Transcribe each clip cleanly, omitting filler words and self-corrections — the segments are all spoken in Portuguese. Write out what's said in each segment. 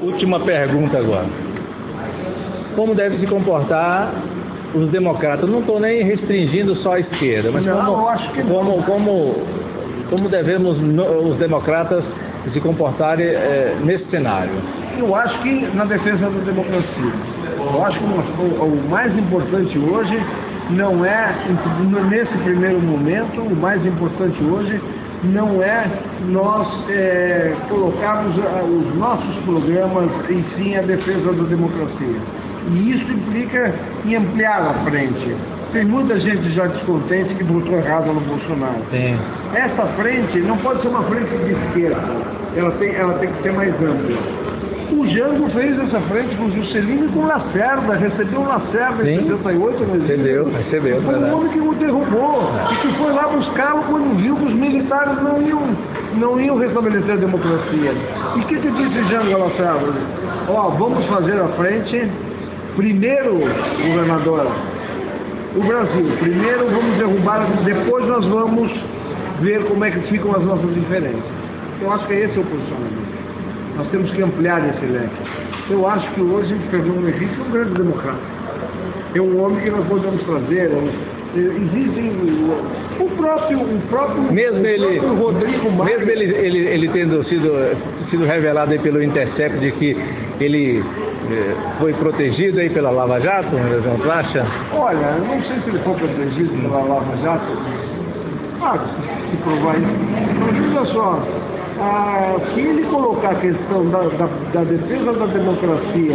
Última pergunta agora. Como deve se comportar os democratas? Não estou nem restringindo só a esquerda, mas como devemos os democratas se comportarem nesse cenário? Eu acho que na defesa da democracia. Eu acho que o mais importante hoje não é, nesse primeiro momento, o mais importante hoje não é nós colocarmos os nossos programas e sim a defesa da democracia. E isso implica em ampliar a frente. Tem muita gente já descontente que votou errado no Bolsonaro. Sim. Essa frente não pode ser uma frente de esquerda, ela tem que ser mais ampla. O Jango fez essa frente com o Juscelino e com o Lacerda, recebeu o Lacerda em 78, recebeu. Foi um homem que o derrubou e que foi lá buscá-lo quando viu que os militares não iam restabelecer a democracia. E o que disse Jango ao Lacerda? Vamos fazer a frente, primeiro, governador, o Brasil, primeiro vamos derrubar, depois nós vamos ver como é que ficam as nossas diferenças. Eu acho que esse é o posicionamento. Nós temos que ampliar esse leque. Eu acho que hoje Fernando Henrique é um grande democrata. É um homem que nós podemos trazer. Existem o próprio Rodrigo Maia. Mesmo ele tendo sido revelado aí pelo Intercept de que ele foi protegido aí pela Lava Jato, não acha? Olha, eu não sei se ele foi protegido pela Lava Jato. Claro, se provar isso. Mas olha só. Se ele colocar a questão da defesa da democracia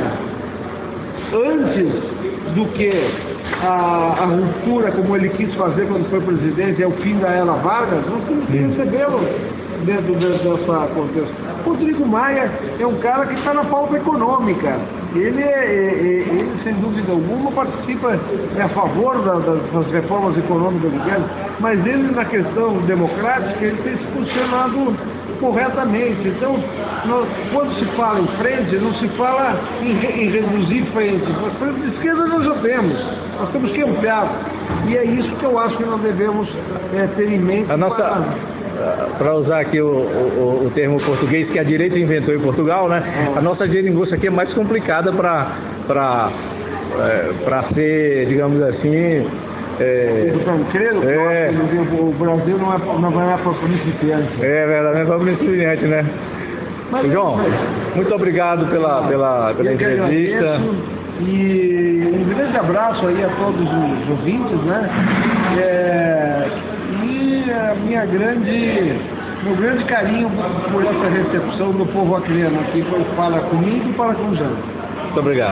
antes do que a ruptura, como ele quis fazer quando foi presidente, é o fim da era Vargas, nós temos que recebê-lo dentro dessa contexto. Rodrigo Maia é um cara que está na pauta econômica. Ele, sem dúvida alguma, participa, é a favor das reformas econômicas do governo, mas ele, na questão democrática, ele tem se posicionado corretamente. Então, quando se fala em frente, não se fala em reduzir frentes. As frentes de esquerda nós já temos que ampliar. E é isso que eu acho que nós devemos ter em mente. Para usar aqui o termo português que a direita inventou em Portugal, né? A nossa geringonça aqui é mais complicada para ser, digamos assim... O Brasil não é para principiante. É verdade, não é para principiante, né? João, muito obrigado pela entrevista. E um grande abraço aí a todos os ouvintes, né? Meu grande carinho por essa recepção do povo acreano aqui, para comigo e para com o Jango. Muito obrigado.